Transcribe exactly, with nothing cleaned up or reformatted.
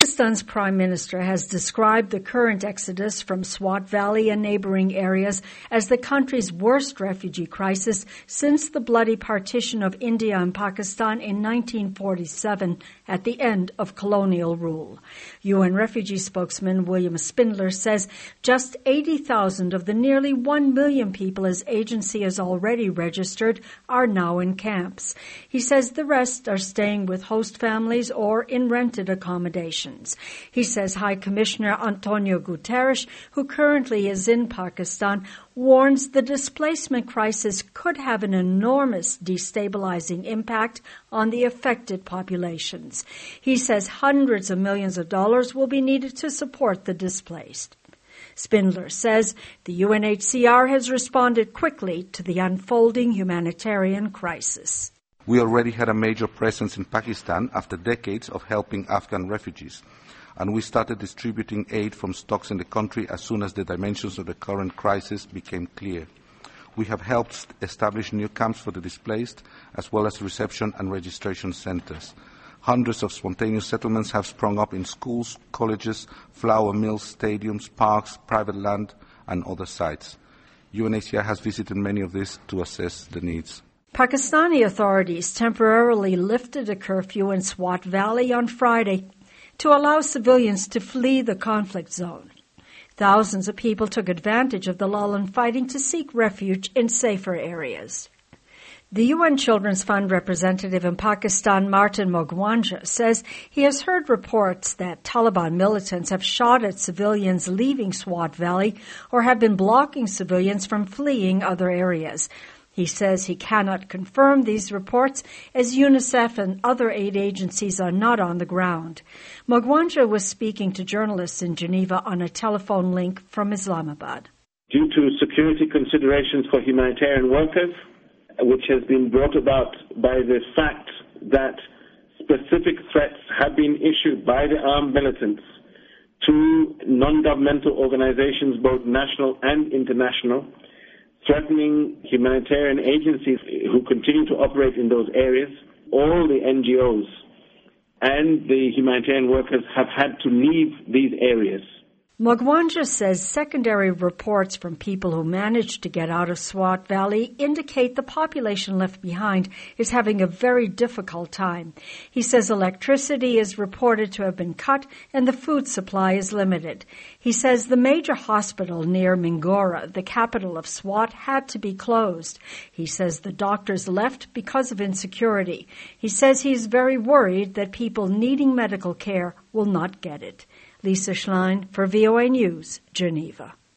Pakistan's Prime Minister has described the current exodus from Swat Valley and neighboring areas as the country's worst refugee crisis since the bloody partition of India and Pakistan in nineteen forty-seven at the end of colonial rule. U N refugee spokesman William Spindler says just eighty thousand of the nearly one million people his agency has already registered are now in camps. He says the rest are staying with host families or in rented accommodations. He says High Commissioner Antonio Guterres, who currently is in Pakistan, warns the displacement crisis could have an enormous destabilizing impact on the affected populations. He says hundreds of millions of dollars will be needed to support the displaced. Spindler says the U N H C R has responded quickly to the unfolding humanitarian crisis. We already had a major presence in Pakistan after decades of helping Afghan refugees, and we started distributing aid from stocks in the country as soon as the dimensions of the current crisis became clear. We have helped establish new camps for the displaced, as well as reception and registration centers. Hundreds of spontaneous settlements have sprung up in schools, colleges, flour mills, stadiums, parks, private land, and other sites. U N H C R has visited many of these to assess the needs. Pakistani authorities temporarily lifted a curfew in Swat Valley on Friday to allow civilians to flee the conflict zone. Thousands of people took advantage of the lull in fighting to seek refuge in safer areas. The U N Children's Fund representative in Pakistan, Martin Mogwanja, says he has heard reports that Taliban militants have shot at civilians leaving Swat Valley or have been blocking civilians from fleeing other areas. He says he cannot confirm these reports as UNICEF and other aid agencies are not on the ground. Mogwanja was speaking to journalists in Geneva on a telephone link from Islamabad. Due to security considerations for humanitarian workers, which has been brought about by the fact that specific threats have been issued by the armed militants to non-governmental organizations, both national and international, threatening humanitarian agencies who continue to operate in those areas. All the N G Os and the humanitarian workers have had to leave these areas. Mogwanja says secondary reports from people who managed to get out of Swat Valley indicate the population left behind is having a very difficult time. He says electricity is reported to have been cut and the food supply is limited. He says the major hospital near Mingora, the capital of Swat, had to be closed. He says the doctors left because of insecurity. He says he is very worried that people needing medical care will not get it. Lisa Schlein for V O A News, Geneva.